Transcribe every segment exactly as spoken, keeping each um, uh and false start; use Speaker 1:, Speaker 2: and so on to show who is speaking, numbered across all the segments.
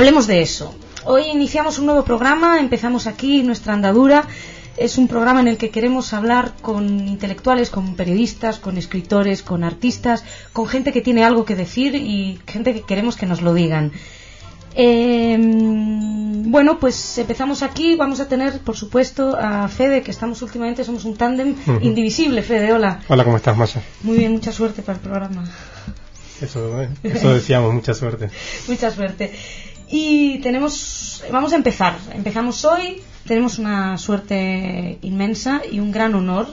Speaker 1: hablemos de eso. Hoy iniciamos un nuevo programa, empezamos aquí nuestra andadura. Es un programa en el que queremos hablar con intelectuales, con periodistas, con escritores, con artistas, con gente que tiene algo que decir y gente que queremos que nos lo digan. Eh, bueno, pues empezamos aquí. Vamos a tener, por supuesto, a Fede, que estamos últimamente, somos un tándem uh-huh. indivisible. Fede, hola.
Speaker 2: Hola, ¿cómo estás, Masha?
Speaker 1: Muy bien, mucha suerte para el programa.
Speaker 2: Eso, eh, eso decíamos, mucha suerte.
Speaker 1: Mucha suerte. Y tenemos, vamos a empezar. Empezamos hoy. Tenemos una suerte inmensa y un gran honor.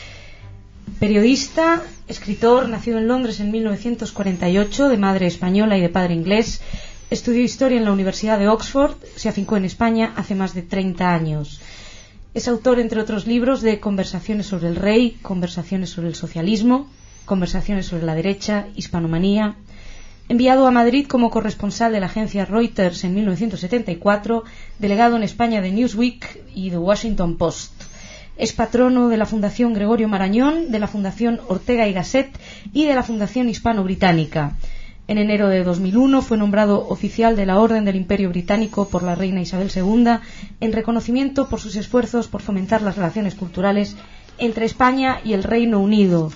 Speaker 1: Periodista, escritor, nacido en Londres en mil novecientos cuarenta y ocho, de madre española y de padre inglés. Estudió historia en la Universidad de Oxford, se afincó en España hace más de treinta años. Es autor, entre otros libros, de Conversaciones sobre el Rey, Conversaciones sobre el Socialismo, Conversaciones sobre la Derecha, Hispanomanía. Enviado a Madrid como corresponsal de la agencia Reuters en mil novecientos setenta y cuatro, delegado en España de Newsweek y The Washington Post. Es patrono de la Fundación Gregorio Marañón, de la Fundación Ortega y Gasset y de la Fundación Hispano-Británica. En enero de dos mil uno fue nombrado oficial de la Orden del Imperio Británico por la reina Isabel segunda en reconocimiento por sus esfuerzos por fomentar las relaciones culturales entre España y el Reino Unido.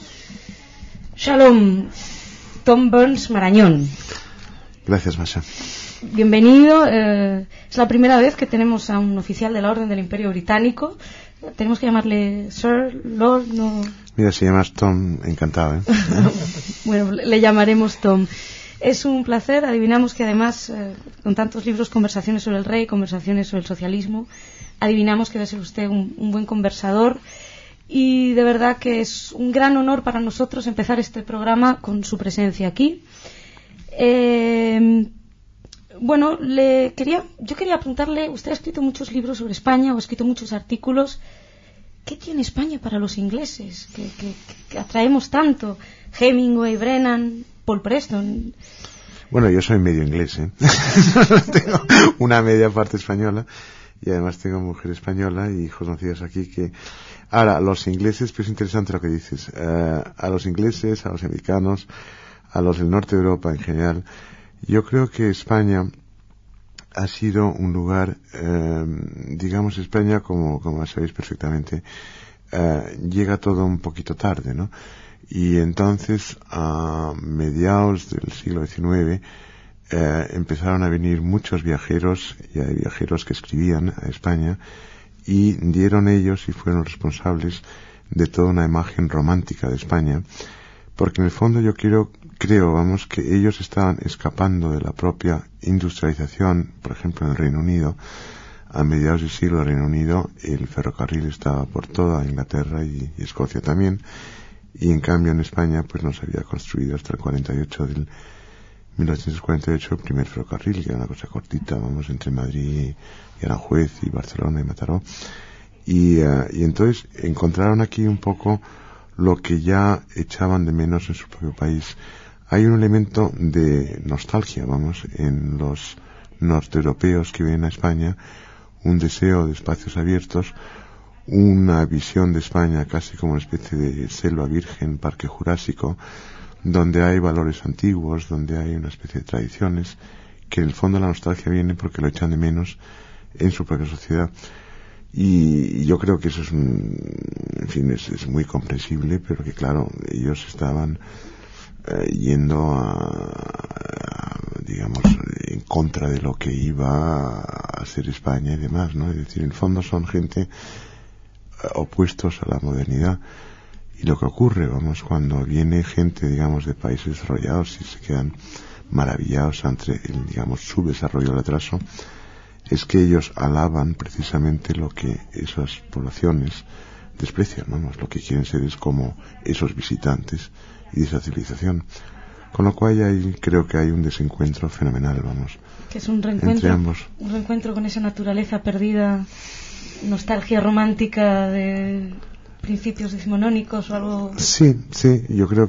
Speaker 1: Shalom, Tom Burns Marañón.
Speaker 3: Gracias, Masha.
Speaker 1: Bienvenido. Eh, es la primera vez que tenemos a un oficial de la Orden del Imperio Británico. Tenemos que llamarle Sir, Lord, no.
Speaker 3: Mira, si llamas Tom, encantado, ¿eh?
Speaker 1: Bueno, le llamaremos Tom. Es un placer. Adivinamos que además, eh, con tantos libros, Conversaciones sobre el Rey, Conversaciones sobre el Socialismo, adivinamos que va a ser usted un, un buen conversador. Y de verdad que es un gran honor para nosotros empezar este programa con su presencia aquí. Eh, bueno, le quería, yo quería preguntarle, usted ha escrito muchos libros sobre España o ha escrito muchos artículos. ¿Qué tiene España para los ingleses? Que, que, que atraemos tanto. Hemingway, Brennan, Paul Preston.
Speaker 3: Bueno, yo soy medio inglés, ¿eh? Tengo una media parte española y además tengo mujer española y hijos nacidos aquí que... Ahora, los ingleses, pues es interesante lo que dices. Uh, a los ingleses, a los americanos, a los del norte de Europa en general, yo creo que España ha sido un lugar, eh, digamos, España, como, como sabéis perfectamente, eh, llega todo un poquito tarde, ¿no? Y entonces, a mediados del siglo diecinueve, eh, empezaron a venir muchos viajeros, y hay viajeros que escribían a España, y dieron ellos y fueron responsables de toda una imagen romántica de España, porque en el fondo yo quiero, creo, vamos, que ellos estaban escapando de la propia industrialización, por ejemplo en el Reino Unido. A mediados del siglo del Reino Unido el ferrocarril estaba por toda Inglaterra y, y Escocia también, y en cambio en España pues no se había construido hasta el cuarenta y ocho del mil novecientos cuarenta y ocho el primer ferrocarril, que era una cosa cortita, vamos, entre Madrid y Aranjuez y Barcelona y Mataró, y, uh, y entonces encontraron aquí un poco lo que ya echaban de menos en su propio país. Hay un elemento de nostalgia, vamos, en los norteeuropeos que vienen a España, un deseo de espacios abiertos, una visión de España casi como una especie de selva virgen, parque jurásico, donde hay valores antiguos, donde hay una especie de tradiciones, que en el fondo la nostalgia viene porque lo echan de menos en su propia sociedad. Y yo creo que eso es, en fin, es, es muy comprensible, pero que claro, ellos estaban eh, yendo a, a, digamos, en contra de lo que iba a ser España y demás, ¿no? Es decir, en el fondo son gente eh, opuestos a la modernidad. Y lo que ocurre, vamos, cuando viene gente, digamos, de países desarrollados y se quedan maravillados ante el, digamos, subdesarrollo, el atraso, es que ellos alaban precisamente lo que esas poblaciones desprecian, vamos, lo que quieren ser es como esos visitantes y esa civilización. Con lo cual hay, creo que hay un desencuentro fenomenal, vamos.
Speaker 1: Que es un reencuentro,
Speaker 3: entre ambos.
Speaker 1: Un reencuentro con esa naturaleza perdida, nostalgia romántica de principios decimonónicos o algo.
Speaker 3: Sí, sí, yo creo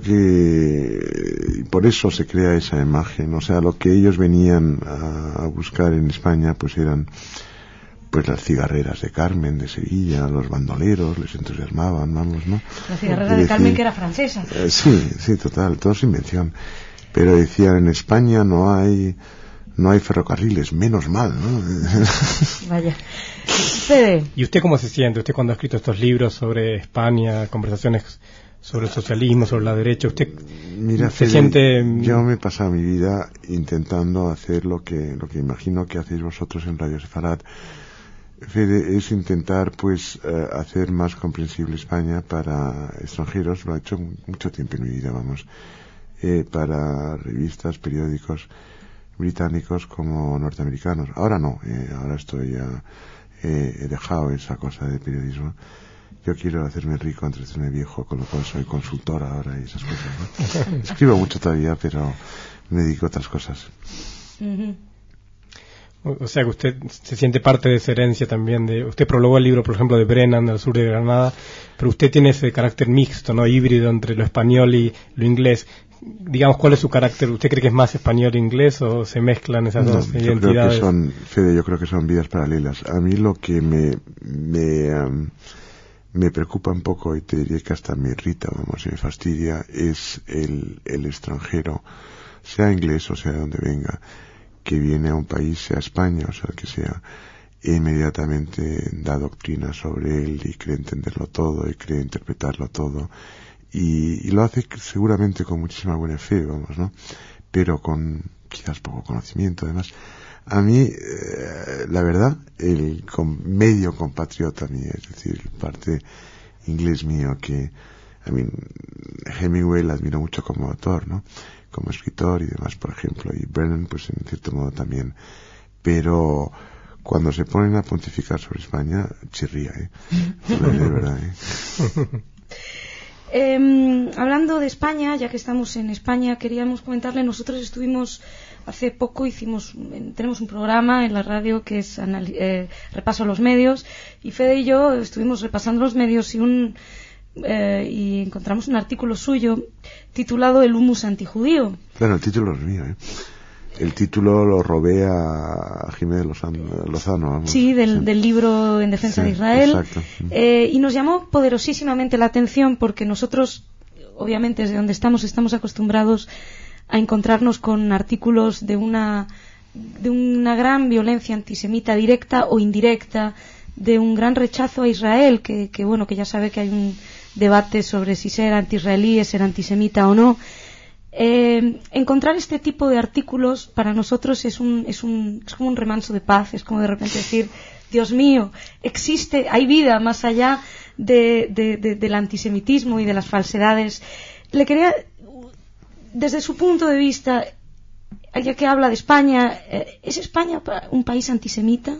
Speaker 3: que por eso se crea esa imagen. O sea, lo que ellos venían a, a buscar en España pues eran pues las cigarreras de Carmen de Sevilla, los bandoleros, les entusiasmaban, vamos, ¿no?
Speaker 1: La cigarrera de Carmen, que era francesa.
Speaker 3: Eh, sí, sí, total, todo es invención. Pero decían, en España no hay no hay ferrocarriles, menos mal, ¿no?
Speaker 1: Vaya. Fede.
Speaker 2: ¿Y usted cómo se siente? Usted cuando ha escrito estos libros sobre España, conversaciones sobre el socialismo, sobre la derecha, ¿usted
Speaker 3: Mira,
Speaker 2: se
Speaker 3: Fede,
Speaker 2: siente...?
Speaker 3: Yo me he pasado mi vida intentando hacer lo que lo que imagino que hacéis vosotros en Radio Sefarad. Fede, es intentar pues uh, hacer más comprensible España para extranjeros. Lo he hecho mucho tiempo en mi vida, vamos, eh, para revistas, periódicos británicos como norteamericanos. Ahora no, eh, ahora estoy ya, eh, he dejado esa cosa de periodismo. Yo quiero hacerme rico antes de hacerme viejo, con lo cual soy consultor ahora y esas cosas, ¿no? Escribo mucho todavía, pero me dedico a otras cosas.
Speaker 1: Uh-huh.
Speaker 2: O sea que usted se siente parte de esa herencia también. De Usted prologó el libro, por ejemplo, de Brennan, del sur de Granada, pero usted tiene ese carácter mixto, ¿no? Híbrido entre lo español y lo inglés. Digamos, ¿cuál es su carácter? ¿Usted cree que es más español e inglés o se mezclan esas
Speaker 3: No,
Speaker 2: dos
Speaker 3: yo
Speaker 2: identidades?
Speaker 3: Creo que son, Fede, yo creo que son vidas paralelas. A mí lo que me me, um, me preocupa un poco, y te diría que hasta me irrita, vamos, y me fastidia, es el, el extranjero, sea inglés o sea de donde venga, que viene a un país, sea España o sea el que sea, e inmediatamente da doctrina sobre él y cree entenderlo todo y cree interpretarlo todo. Y, y lo hace seguramente con muchísima buena fe, vamos, ¿no? Pero con quizás poco conocimiento, además. A mí, eh, la verdad, el com- medio compatriota mío, es decir, parte inglés mío, que a mí Hemingway la admiro mucho como autor, ¿no? Como escritor y demás, por ejemplo, y Brennan, pues en cierto modo también. Pero cuando se ponen a pontificar sobre España, chirría, ¿eh? De verdad, ¿eh?
Speaker 1: Eh, hablando de España, ya que estamos en España, queríamos comentarle, nosotros estuvimos hace poco, hicimos, tenemos un programa en la radio que es anali- eh, repaso a los medios, y Fede y yo estuvimos repasando los medios y un eh, y encontramos un artículo suyo titulado El humus antijudío.
Speaker 3: Bueno, el título es mío, ¿eh? El título lo robé a Jiménez Lozano. Lozano vamos.
Speaker 1: Sí, del,
Speaker 3: sí,
Speaker 1: del libro En defensa
Speaker 3: sí,
Speaker 1: de Israel.
Speaker 3: Exacto.
Speaker 1: Eh, y nos llamó poderosísimamente la atención porque nosotros, obviamente, desde donde estamos, estamos acostumbrados a encontrarnos con artículos de una, de una gran violencia antisemita directa o indirecta, de un gran rechazo a Israel, que, que bueno, que ya sabe que hay un debate sobre si ser anti-israelí es ser antisemita o no. Eh, encontrar este tipo de artículos para nosotros es un, es un es como un remanso de paz, es como de repente decir, Dios mío, existe, hay vida más allá de, de, de, del antisemitismo y de las falsedades. Le quería, desde su punto de vista, ya que habla de España, ¿es España un país antisemita?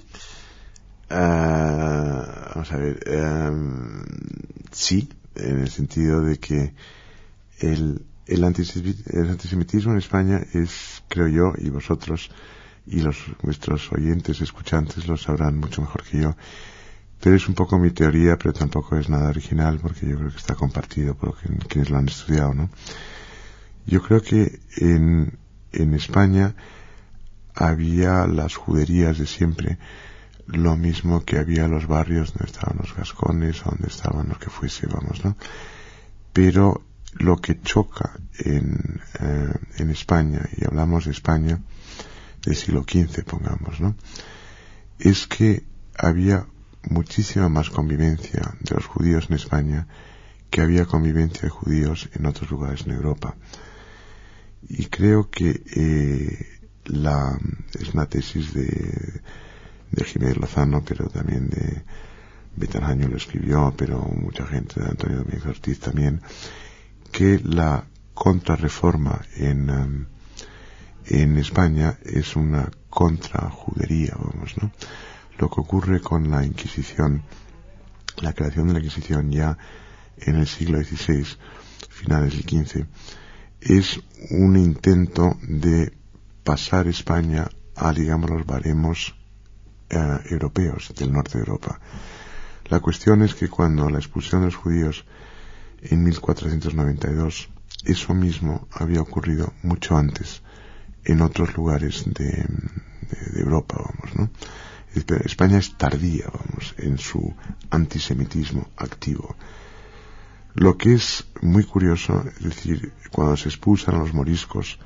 Speaker 3: Uh, vamos a ver, um, sí, en el sentido de que el El, antisemit- el antisemitismo en España es, creo yo, y vosotros y los vuestros oyentes, escuchantes lo sabrán mucho mejor que yo, pero es un poco mi teoría, pero tampoco es nada original, porque yo creo que está compartido por quienes lo han estudiado, ¿no? Yo creo que en, en España había las juderías de siempre, lo mismo que había los barrios donde estaban los gascones, o donde estaban los que fuese, vamos, ¿no? Pero lo que choca en, eh, en España, y hablamos de España del siglo quince, pongamos, ¿no?, es que había muchísima más convivencia de los judíos en España que había convivencia de judíos en otros lugares en Europa. Y creo que eh, la, es una tesis de, de Jiménez Lozano, pero también de Betanhaño lo escribió, pero mucha gente, de Antonio Domínguez Ortiz también, que la contrarreforma en, um, en España es una contrajudería, vamos, ¿no? Lo que ocurre con la Inquisición, la creación de la Inquisición ya en el siglo dieciséis, finales del quince, es un intento de pasar España a, digamos, los baremos uh, europeos del norte de Europa. La cuestión es que cuando la expulsión de los judíos en mil cuatrocientos noventa y dos, eso mismo había ocurrido mucho antes en otros lugares de, de, de Europa, vamos, ¿no? España es tardía, vamos, en su antisemitismo activo. Lo que es muy curioso, es decir, cuando se expulsan a los moriscos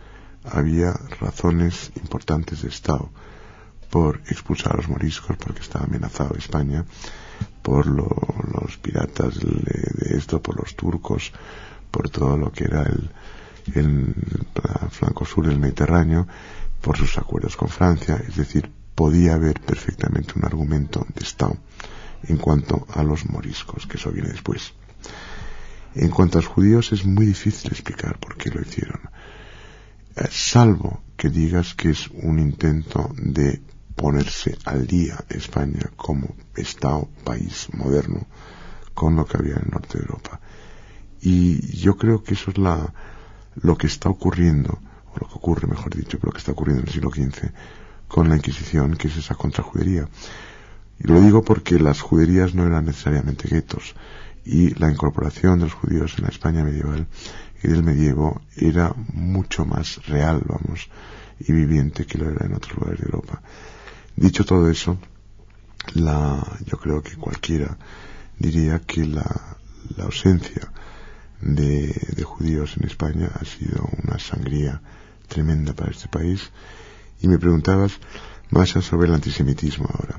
Speaker 3: había razones importantes de Estado por expulsar a los moriscos, porque estaba amenazado España por lo, los piratas de, de esto, por los turcos, por todo lo que era el, el, el flanco sur del Mediterráneo, por sus acuerdos con Francia. Es decir, podía haber perfectamente un argumento de Estado en cuanto a los moriscos, que eso viene después. En cuanto a los judíos, es muy difícil explicar por qué lo hicieron, eh, salvo que digas que es un intento de ponerse al día España como Estado, país moderno, con lo que había en el norte de Europa. Y yo creo que eso es la, lo que está ocurriendo, o lo que ocurre, mejor dicho, lo que está ocurriendo en el siglo quince con la Inquisición, que es esa contrajudería. Y lo digo porque las juderías no eran necesariamente guetos, y la incorporación de los judíos en la España medieval y del medievo era mucho más real, vamos, y viviente que lo era en otros lugares de Europa. Dicho todo eso, la, yo creo que cualquiera diría que la, la ausencia de, de judíos en España ha sido una sangría tremenda para este país. Y me preguntabas más sobre el antisemitismo ahora.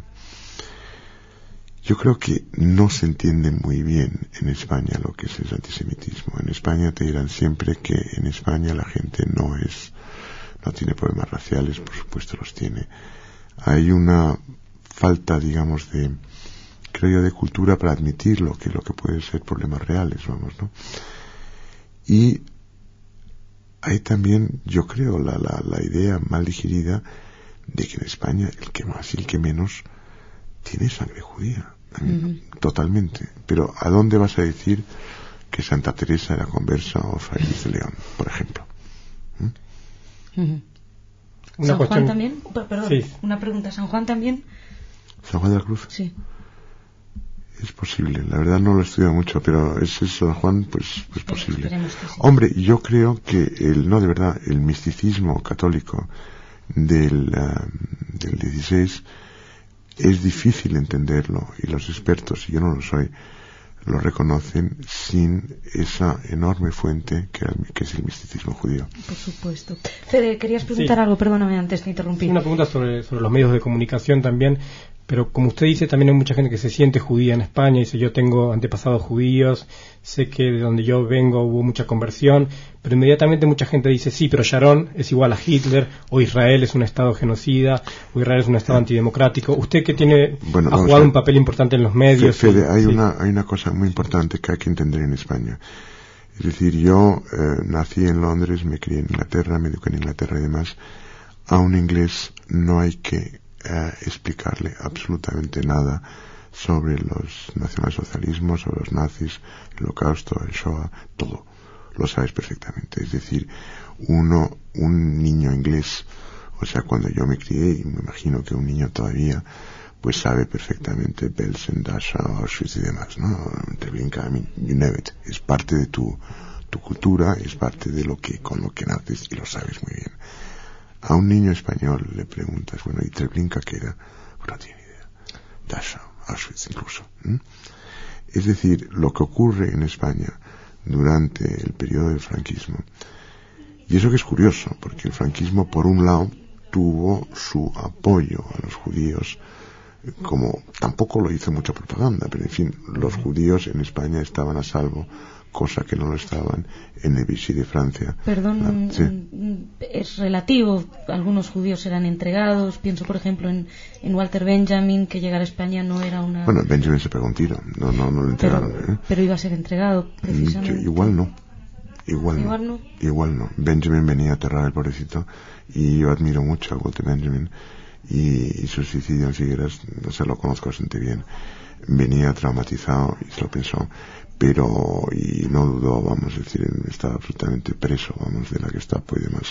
Speaker 3: Yo creo que no se entiende muy bien en España lo que es el antisemitismo. En España te dirán siempre que en España la gente no es, no tiene problemas raciales, por supuesto los tiene. Hay una falta, digamos, de, creo yo, de cultura para admitir lo que, lo que pueden ser problemas reales, vamos, ¿no? Y hay también, yo creo, la, la, la idea mal digerida de que en España el que más y el que menos tiene sangre judía. Uh-huh. Totalmente. Pero ¿a dónde vas a decir que Santa Teresa era conversa o Fray Luis de León, por ejemplo? ¿Mm?
Speaker 1: Uh-huh. ¿San cuestión... Juan también? Perdón, sí. Una pregunta. ¿San Juan también?
Speaker 3: ¿San Juan de la Cruz?
Speaker 1: Sí.
Speaker 3: Es posible, la verdad no lo he estudiado mucho, pero es San Juan, pues, pues posible. Sí. Hombre, yo creo que el, no de verdad, el misticismo católico del, uh, del dieciséis es difícil entenderlo, y los expertos, y yo no lo soy, lo reconocen sin esa enorme fuente que, era, que es el misticismo judío.
Speaker 1: Por supuesto. Fede, querías preguntar sí. algo, perdóname antes de interrumpir.
Speaker 2: Una pregunta sobre, sobre los medios de comunicación también. Pero como usted dice, también hay mucha gente que se siente judía en España. Dice, yo tengo antepasados judíos, sé que de donde yo vengo hubo mucha conversión, pero inmediatamente mucha gente dice, sí, pero Sharon es igual a Hitler, o Israel es un estado genocida, o Israel es un estado antidemocrático. Usted que tiene bueno, ha jugado un papel importante en los medios.
Speaker 3: Fede, y, hay, sí. una, hay una cosa muy importante que hay que entender en España. Es decir, yo eh, nací en Londres, me crié en Inglaterra, me eduqué en Inglaterra y demás. A un inglés no hay que Eh, explicarle absolutamente nada sobre los nacionalsocialismos, sobre los nazis, el holocausto, el Shoah, todo. Lo sabes perfectamente. Es decir, uno, un niño inglés, o sea, cuando yo me crié, y me imagino que un niño todavía, pues sabe perfectamente Belsen, Dachau, Auschwitz y demás, ¿no? Treblinka, I mean, you know it. Es parte de tu, tu cultura, es parte de lo que, con lo que naces, y lo sabes muy bien. A un niño español le preguntas, bueno, ¿y Treblinka qué era? Pues no tiene idea. Dachau, Auschwitz incluso. ¿Mm? Es decir, lo que ocurre en España durante el periodo del franquismo, y eso que es curioso, porque el franquismo, por un lado, tuvo su apoyo a los judíos, como tampoco lo hizo mucha propaganda, pero en fin, los judíos en España estaban a salvo, cosa que no lo estaban en el Vichy de Francia.
Speaker 1: Perdón, ah, ¿sí? Es relativo. Algunos judíos eran entregados. Pienso, por ejemplo, en, en Walter Benjamin, que llegar a España no era una...
Speaker 3: Bueno, Benjamin se pegó un tiro. No, no, no lo entregaron.
Speaker 1: Pero,
Speaker 3: ¿eh?
Speaker 1: pero iba a ser entregado, precisamente.
Speaker 3: Yo, igual no. Igual,
Speaker 1: igual no.
Speaker 3: no. Igual no. Benjamin venía a aterrar al pobrecito, y yo admiro mucho a Walter Benjamin, y, y su suicidio en Figueras, no sé, lo conozco bastante bien. Venía traumatizado y se lo pensó, pero, y no dudó, vamos a decir, estaba absolutamente preso, vamos, de la Gestapo y demás.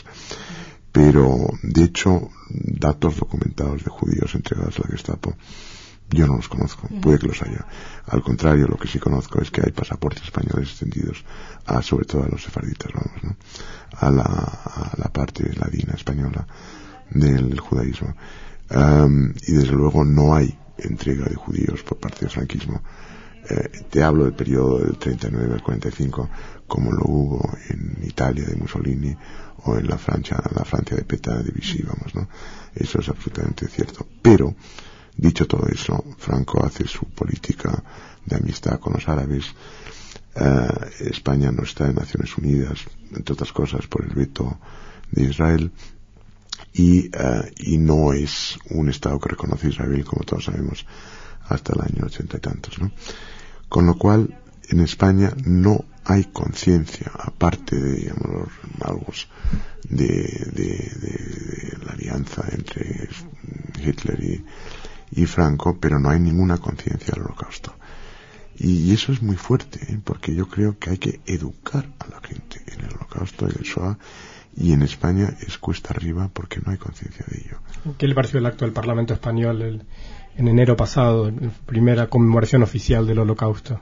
Speaker 3: Pero, de hecho, datos documentados de judíos entregados a la Gestapo, yo no los conozco, puede que los haya. Al contrario, lo que sí conozco es que hay pasaportes españoles extendidos a, sobre todo a los sefarditas, vamos, ¿no? A la, a la parte ladina española del judaísmo. Um, y desde luego no hay entrega de judíos por parte del franquismo Eh, te hablo del periodo del treinta y nueve al cuarenta y cinco, como lo hubo en Italia de Mussolini o en la Francia, la Francia de Pétain de Vichy, vamos, ¿no? Eso es absolutamente cierto. Pero, dicho todo eso, Franco hace su política de amistad con los árabes. Uh, España no está en Naciones Unidas, entre otras cosas, por el veto de Israel. Y, uh, y no es un Estado que reconoce a Israel, como todos sabemos, hasta el año ochenta y tantos, ¿no? Con lo cual, en España no hay conciencia, aparte de, digamos, los malgos de, de, de, de la alianza entre Hitler y, y Franco, pero no hay ninguna conciencia del Holocausto. Y, y eso es muy fuerte, ¿eh? Porque yo creo que hay que educar a la gente en el Holocausto y el Shoah, y en España es cuesta arriba porque no hay conciencia de ello.
Speaker 2: ¿Qué le pareció el acto del Parlamento Español el, en enero pasado, la primera conmemoración oficial del Holocausto?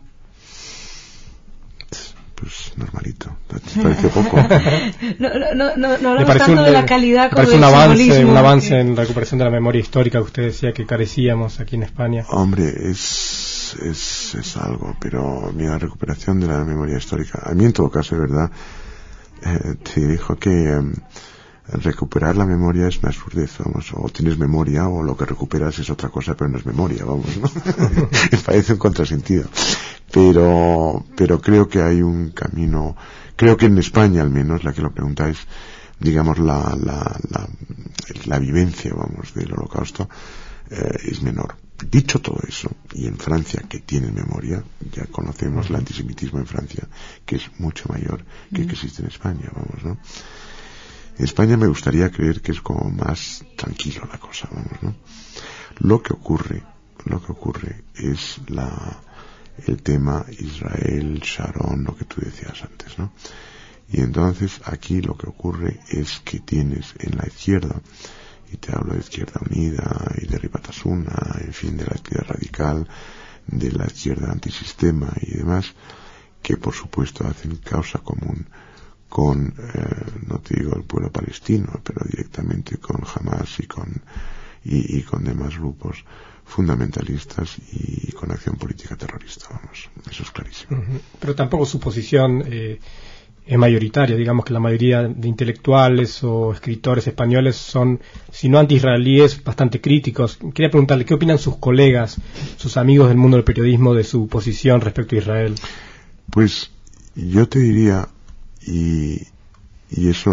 Speaker 3: Pues normalito, ¿te pareció poco?
Speaker 1: no, no, no, no hablamos
Speaker 2: pareció
Speaker 1: tanto
Speaker 2: un,
Speaker 1: de la calidad como
Speaker 2: del
Speaker 1: un
Speaker 2: avance, un avance
Speaker 1: que...
Speaker 2: en la recuperación de la memoria histórica que usted decía que carecíamos aquí en España.
Speaker 3: Hombre, es, es, es algo, pero mira, la recuperación de la memoria histórica, a mí en todo caso, de verdad, eh, te dijo que eh, recuperar la memoria es una absurdez, vamos, o tienes memoria o lo que recuperas es otra cosa, pero no es memoria, vamos, ¿no? Me parece un contrasentido. Pero, pero creo que hay un camino, creo que en España al menos, la que lo preguntáis, digamos la, la, la, la vivencia, vamos, del Holocausto, eh, es menor. Dicho todo eso, y en Francia, que tiene memoria, ya conocemos el antisemitismo en Francia, que es mucho mayor que el que existe en España, vamos, ¿no? En España me gustaría creer que es como más tranquilo la cosa, vamos, ¿no? Lo que ocurre, lo que ocurre es la, el tema Israel, Sharon, lo que tú decías antes, ¿no? Y entonces aquí lo que ocurre es que tienes en la izquierda, y te hablo de Izquierda Unida y de Ribatasuna, en fin, de la izquierda radical, de la izquierda antisistema y demás, que por supuesto hacen causa común con, eh, no te digo el pueblo palestino, pero directamente con Hamas y con, y, y con demás grupos fundamentalistas y con acción política terrorista, vamos, eso es clarísimo.
Speaker 2: Uh-huh. Pero tampoco su posición eh, es mayoritaria, digamos que la mayoría de intelectuales o escritores españoles son, si no anti-israelíes, bastante críticos. Quería preguntarle, ¿qué opinan sus colegas, sus amigos del mundo del periodismo de su posición respecto a Israel?
Speaker 3: Pues yo te diría, y, y eso,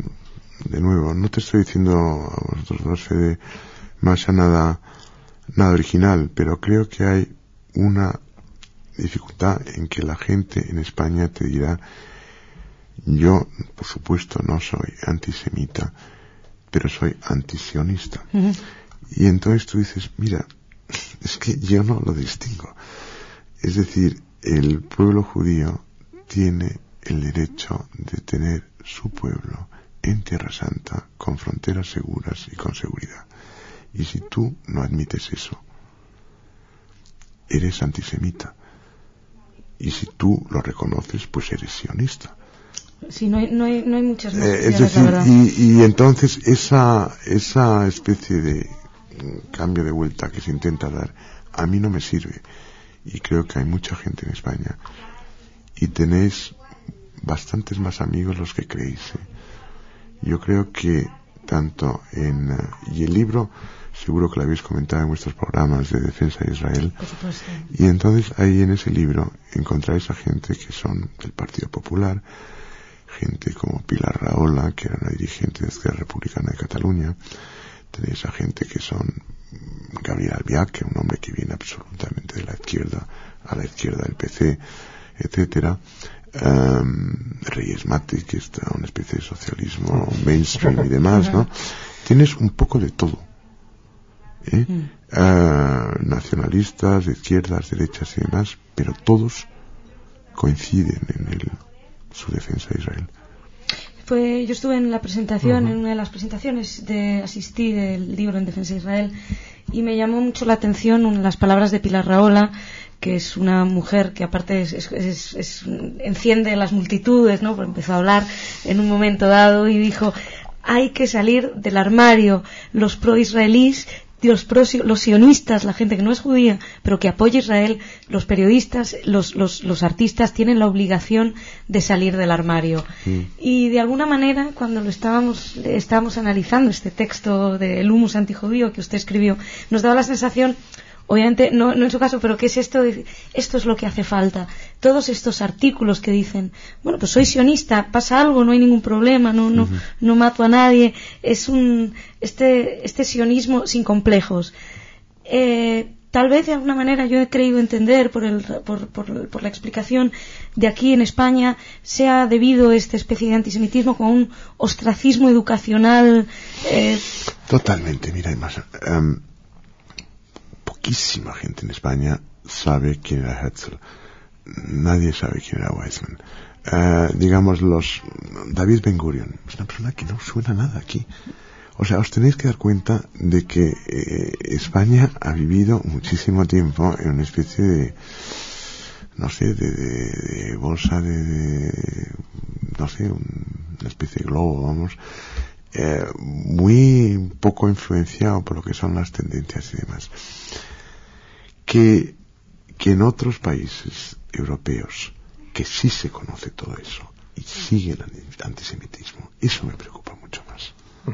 Speaker 3: de nuevo, no te estoy diciendo a vosotros dos, Fede, más a nada, nada original, pero creo que hay una dificultad en que la gente en España te dirá: yo, por supuesto, no soy antisemita, pero soy antisionista. Uh-huh. Y entonces tú dices, mira, es que yo no lo distingo. Es decir, el pueblo judío tiene el derecho de tener su pueblo en Tierra Santa, con fronteras seguras y con seguridad. Y si tú no admites eso, eres antisemita. Y si tú lo reconoces, pues eres sionista.
Speaker 1: Sí, no hay, no hay, no hay muchas más
Speaker 3: eh, es decir,
Speaker 1: la verdad.
Speaker 3: Y, y entonces esa, esa especie de cambio de vuelta que se intenta dar, a mí no me sirve. Y creo que hay mucha gente en España. Y tenéis bastantes más amigos los que creéis. ¿eh? Yo creo que tanto en... Uh, y el libro, seguro que lo habéis comentado en vuestros programas de defensa de Israel.
Speaker 1: Por supuesto.
Speaker 3: Y entonces ahí en ese libro encontráis a gente que son del Partido Popular, gente como Pilar Rahola, que era una dirigente de la Izquierda Republicana de Cataluña. Tenéis a gente que son Gabriel Albiac, que es un hombre que viene absolutamente de la izquierda a la izquierda del P C, etcétera. Um, Reyes Mate, que está una especie de socialismo mainstream y demás, ¿no? Tienes un poco de todo, ¿eh? Uh, nacionalistas, de izquierdas, derechas y demás, pero todos coinciden en el, su defensa de Israel.
Speaker 1: Fue, yo estuve en la presentación,
Speaker 2: uh-huh.
Speaker 1: en una de las presentaciones de asistí del libro en defensa de Israel, y me llamó mucho la atención las palabras de Pilar Rahola, que es una mujer que aparte es, es, es, es, enciende las multitudes, ¿no? Pues empezó a hablar en un momento dado y dijo: hay que salir del armario, los pro-israelíes los, prosio, los sionistas, la gente que no es judía, pero que apoya a Israel, los periodistas, los, los, los artistas tienen la obligación de salir del armario. Mm. Y de alguna manera, cuando lo estábamos, estábamos analizando este texto del humus antijudío que usted escribió, nos daba la sensación, obviamente no, no en su caso, pero que es esto de, esto es lo que hace falta. Todos estos artículos que dicen, bueno, pues soy sionista, pasa algo, no hay ningún problema, no, no, uh-huh. no mato a nadie, es un, este, este sionismo sin complejos. Eh, tal vez de alguna manera yo he creído entender por, el, por, por, por la explicación de aquí en España sea debido a esta especie de antisemitismo con un ostracismo educacional. Eh...
Speaker 3: Totalmente, mira, además, um, poquísima gente en España sabe quién era Herzl. Nadie sabe quién era Weizmann. Uh, digamos, los David Ben Gurion es una persona que no suena nada aquí. O sea, os tenéis que dar cuenta de que eh, España ha vivido muchísimo tiempo en una especie de, no sé, de, de, de bolsa de, de, no sé, una especie de globo, vamos, eh, muy poco influenciado por lo que son las tendencias y demás. Que, que en otros países europeos que sí se conoce todo eso y sigue el antisemitismo, eso me preocupa mucho más.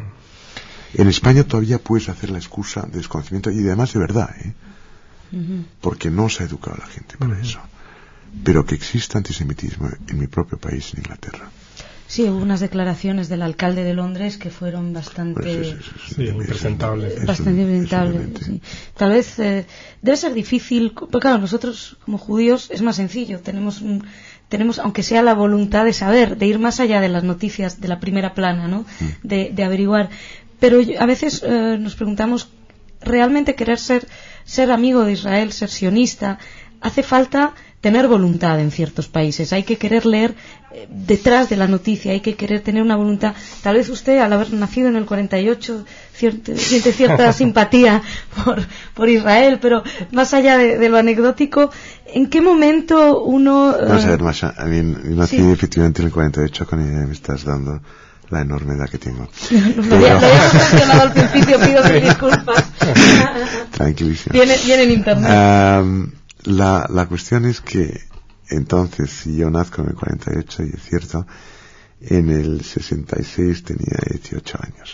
Speaker 3: En España todavía puedes hacer la excusa de desconocimiento y además de verdad, ¿eh? Uh-huh. Porque no se ha educado a la gente para uh-huh. eso. Pero que exista antisemitismo en mi propio país, en Inglaterra.
Speaker 1: Sí, hubo unas declaraciones del alcalde de Londres que fueron bastante
Speaker 2: pues es, es, es, sí, impresentables.
Speaker 1: Bastante impresentables. Sí. Tal vez eh, debe ser difícil, porque claro, nosotros como judíos es más sencillo, tenemos un, tenemos, aunque sea la voluntad de saber, de ir más allá de las noticias de la primera plana, ¿no? Mm. De, de averiguar. Pero a veces eh, nos preguntamos, ¿realmente querer ser, ser amigo de Israel, ser sionista, hace falta tener voluntad en ciertos países? Hay que querer leer eh, detrás de la noticia, hay que querer tener una voluntad. Tal vez usted, al haber nacido en el cuarenta y ocho, cierte, siente cierta simpatía por, por Israel, pero más allá de, de lo anecdótico, ¿en qué momento uno...?
Speaker 3: Uh... Vamos a ver, Masha, a mí nací sí. efectivamente en el cuarenta y ocho, con ella me estás dando la enormidad que tengo.
Speaker 1: No, no, pero... Lo habíamos mencionado al principio, pido mil disculpas.
Speaker 3: Tranquilísimo.
Speaker 1: Viene, viene en internet.
Speaker 3: Um, la, la cuestión es que entonces, si yo nazco en el cuarenta y ocho, y es cierto, en el sesenta y seis tenía dieciocho años.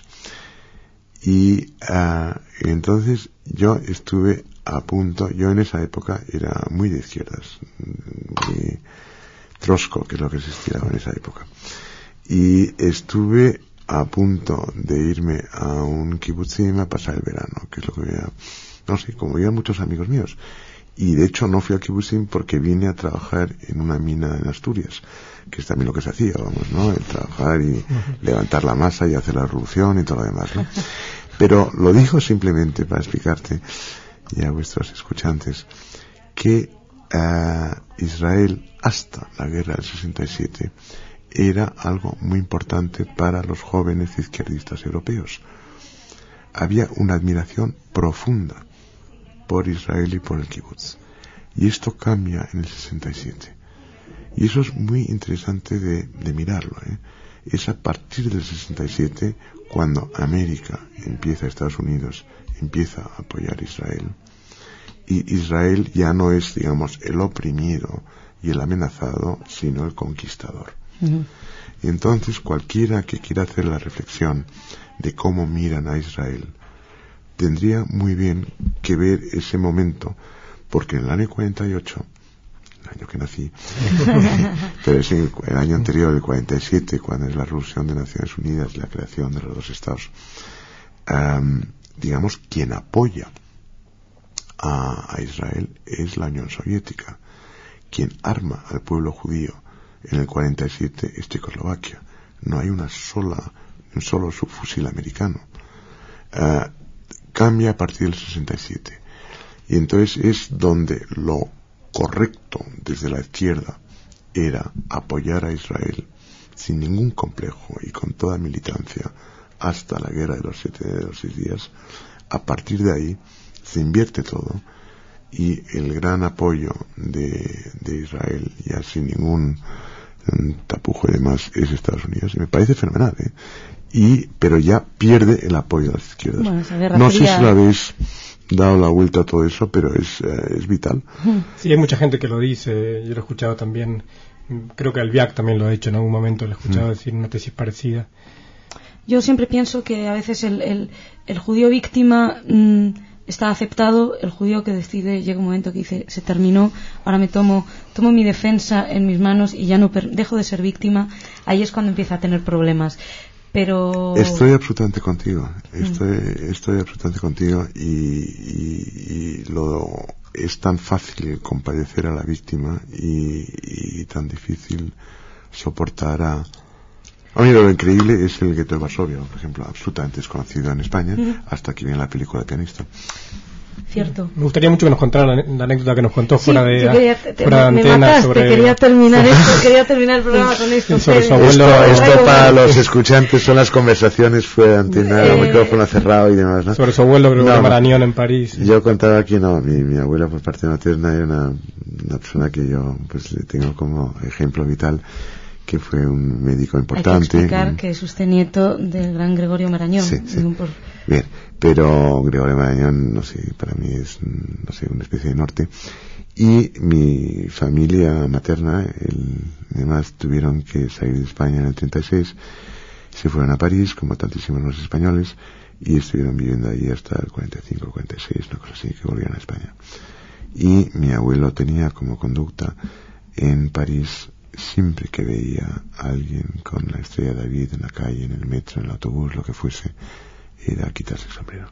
Speaker 3: Y uh, entonces yo estuve a punto, yo en esa época era muy de izquierdas, muy trosco, que es lo que se estiraba en esa época. Y estuve a punto de irme a un kibutzim a pasar el verano, que es lo que veía, no sé, como iban muchos amigos míos. Y de hecho no fui al kibutzim porque vine a trabajar en una mina en Asturias, que es también lo que se hacía, vamos, ¿no? El trabajar y uh-huh. levantar la masa y hacer la revolución y todo lo demás, ¿no? Pero lo digo simplemente para explicarte y a vuestros escuchantes que uh, Israel hasta la guerra del sesenta y siete era algo muy importante para los jóvenes izquierdistas europeos. Había una admiración profunda por Israel y por el kibutz. Y esto cambia en el sesenta y siete. Y eso es muy interesante de, de mirarlo, ¿eh? Es a partir del sesenta y siete cuando América empieza, Estados Unidos empieza a apoyar a Israel. Y Israel ya no es, digamos, el oprimido y el amenazado, sino el conquistador. Uh-huh. Y entonces cualquiera que quiera hacer la reflexión de cómo miran a Israel tendría muy bien que ver ese momento, porque en el año cuarenta y ocho, el año que nací, pero es el, el año anterior, el cuarenta y siete, cuando es la revolución de Naciones Unidas y la creación de los dos estados, um, digamos, quien apoya a, a Israel es la Unión Soviética. Quien arma al pueblo judío en el cuarenta y siete es Checoslovaquia. No hay una sola, un solo subfusil americano. Uh, cambia a partir del sesenta y siete. Y entonces es donde lo correcto desde la izquierda era apoyar a Israel sin ningún complejo y con toda militancia hasta la guerra de los siete de los seis días. A partir de ahí se invierte todo y el gran apoyo de, de Israel, ya sin ningún tapujo y demás, es Estados Unidos. Y me parece fenomenal, ¿eh? y pero ya pierde el apoyo de las izquierdas.
Speaker 1: Bueno, esa guerra
Speaker 3: no sé
Speaker 1: fría...
Speaker 3: si lo habéis dado la vuelta a todo eso, pero es, eh, es vital.
Speaker 2: Sí, hay mucha gente que lo dice, yo lo he escuchado también, creo que Albiac también lo ha dicho en algún momento, lo he escuchado mm. decir una tesis parecida.
Speaker 1: Yo siempre pienso que a veces el, el, el judío víctima mmm, está aceptado, el judío que decide, llega un momento que dice, se terminó, ahora me tomo tomo mi defensa en mis manos y ya no per- dejo de ser víctima, ahí es cuando empieza a tener problemas. Pero...
Speaker 3: Estoy absolutamente contigo, estoy, mm. estoy absolutamente contigo y, y, y lo, es tan fácil compadecer a la víctima y, y tan difícil soportar a... A mí lo increíble es el gueto de Varsovia, por ejemplo, absolutamente desconocido en España, mm. hasta que viene la película de Pianista.
Speaker 1: Cierto.
Speaker 2: Me gustaría mucho que nos contara la, la anécdota que nos contó fuera
Speaker 1: sí,
Speaker 2: de,
Speaker 1: quería, te,
Speaker 2: fuera
Speaker 1: me,
Speaker 2: de antena.
Speaker 1: Me mataste,
Speaker 2: sobre...
Speaker 1: quería terminar esto, quería terminar el programa con esto.
Speaker 2: Sobre su
Speaker 3: abuelo, esto, esto para los escuchantes son las conversaciones fuera de antena, eh, micrófono cerrado y demás, ¿no?
Speaker 2: Sobre su abuelo, Gregorio no, Marañón en París.
Speaker 3: Yo contaba que no, mi, mi abuela por parte materna era una, una persona que yo pues le tengo como ejemplo vital, que fue un médico importante.
Speaker 1: Hay que explicar que es usted nieto del gran Gregorio Marañón.
Speaker 3: Sí, sí.
Speaker 1: Por...
Speaker 3: Bien, pero Gregorio Marañón, no sé, para mí es, no sé, una especie de norte. Y mi familia materna, el, además tuvieron que salir de España en el treinta y seis, se fueron a París, como tantísimos los españoles, y estuvieron viviendo allí hasta el cuarenta y cinco, cuarenta y seis, una cosa así, que volvieron a España. Y mi abuelo tenía como conducta en París, siempre que veía a alguien con la estrella de David en la calle, en el metro, en el autobús, lo que fuese, era quitarse el sombrero.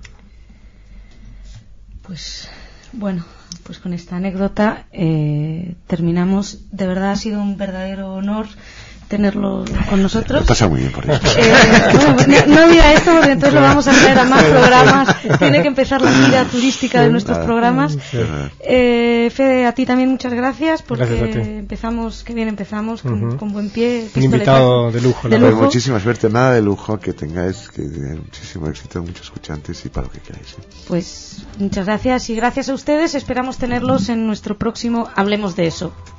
Speaker 1: Pues bueno, pues con esta anécdota eh, terminamos. De verdad ha sido un verdadero honor tenerlo con nosotros.
Speaker 3: Pasa muy bien por esto.
Speaker 1: Eh, bueno, no, no mira esto porque entonces lo vamos a hacer a más programas. Tiene que empezar la gira turística de nuestros programas. Eh, Fede, a ti también muchas gracias porque gracias empezamos, que bien empezamos con, uh-huh. con buen pie.
Speaker 2: Un invitado de lujo.
Speaker 1: De
Speaker 3: lujo.
Speaker 1: lujo.
Speaker 3: Muchísima suerte, nada de lujo, que tengáis que tener muchísimo éxito, muchos escuchantes y para lo que queráis. ¿eh?
Speaker 1: Pues muchas gracias y gracias a ustedes. Esperamos tenerlos en nuestro próximo Hablemos de Eso.